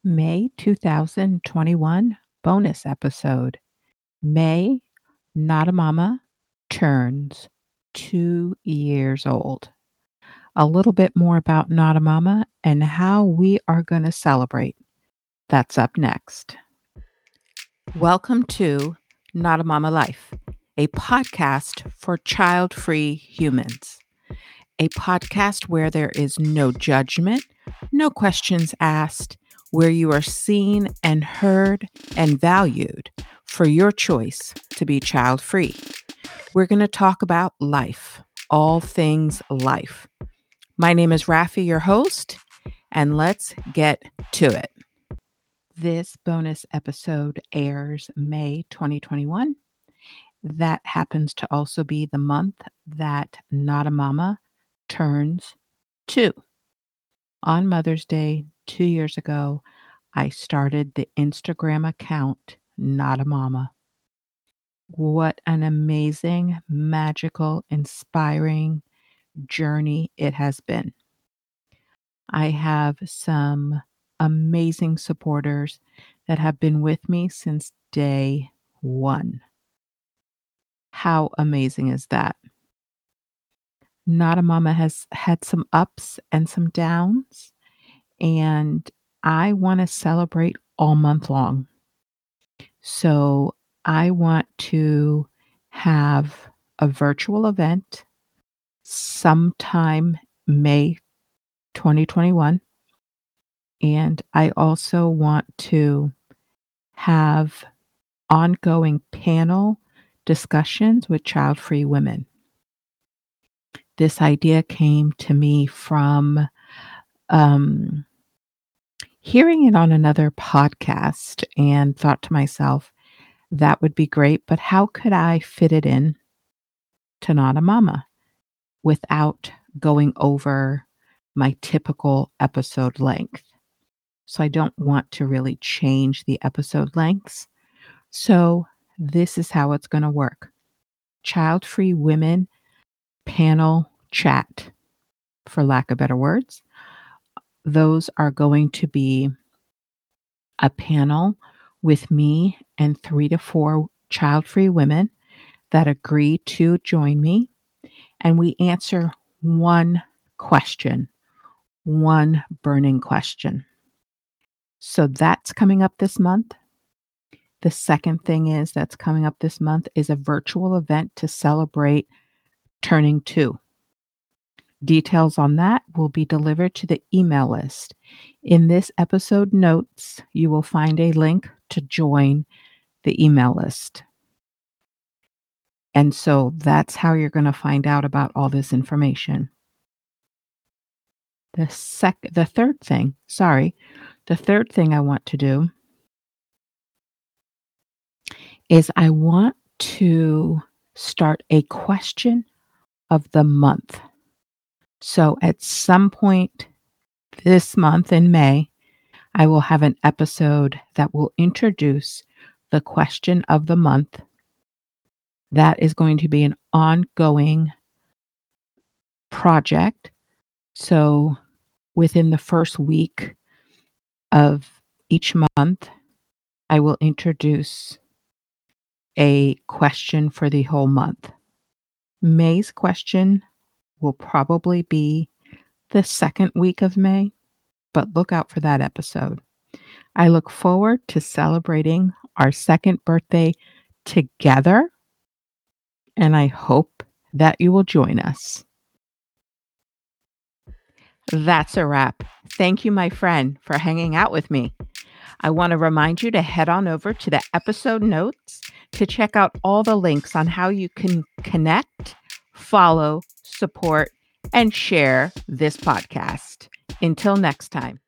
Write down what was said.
May 2021 bonus episode. May Not a Mama turns 2 years old. A little bit more about Not a Mama and how we are going to celebrate. That's up next. Welcome to Not a Mama Life, a podcast for child free humans. A podcast where there is no judgment, no questions asked, where you are seen and heard and valued for your choice to be child free. We're going to talk about life, all things life. My name is Rafi, your host, and let's get to it. This bonus episode airs May 2021. That happens to also be the month that Not a Mama turns 2. On Mother's Day 2 years ago, I started the Instagram account Not a Mama. What an amazing, magical, inspiring journey it has been. I have some amazing supporters that have been with me since day 1. How amazing is that? Not a Mama has had some ups and some downs, and I want to celebrate all month long. So I want to have a virtual event sometime May 2021. And I also want to have ongoing panel discussions with child free women. This idea came to me from hearing it on another podcast and thought to myself, that would be great, but how could I fit it in to Not a Mama without going over my typical episode length? So I don't want to really change the episode lengths. So this is how it's going to work. Child-free women panel chat, for lack of better words. Those are going to be a panel with me and 3 to 4 child-free women that agree to join me, and we answer one question, one burning question. So that's coming up this month. The second thing that's coming up this month is a virtual event to celebrate turning 2. Details on that will be delivered to the email list. In this episode notes, you will find a link to join the email list. And so that's how you're going to find out about all this information. The third thing I want to do is I want to start a question of the month. So at some point this month in May, I will have an episode that will introduce the question of the month. That is going to be an ongoing project. So within the first week of each month, I will introduce a question for the whole month. May's question will probably be the second week of May, but look out for that episode. I look forward to celebrating our second birthday together, and I hope that you will join us. That's a wrap. Thank you, my friend, for hanging out with me. I want to remind you to head on over to the episode notes to check out all the links on how you can connect, follow, support, and share this podcast. Until next time.